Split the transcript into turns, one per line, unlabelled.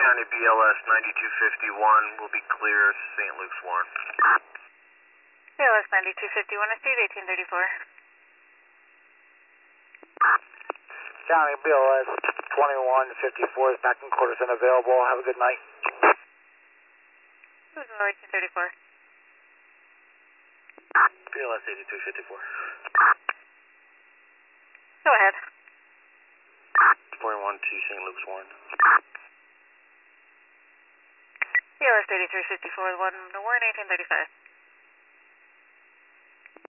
County BLS 9251 will be clear St. Luke's Warren.
BLS 9251, I see 1834.
County BLS 2154 is back in quarters and available. Have a good night.
Louisville 1834.
BLS 8354.
Go ahead.
41 to St. Luke's Warren.
BLS 8354, the one to Warren 1835.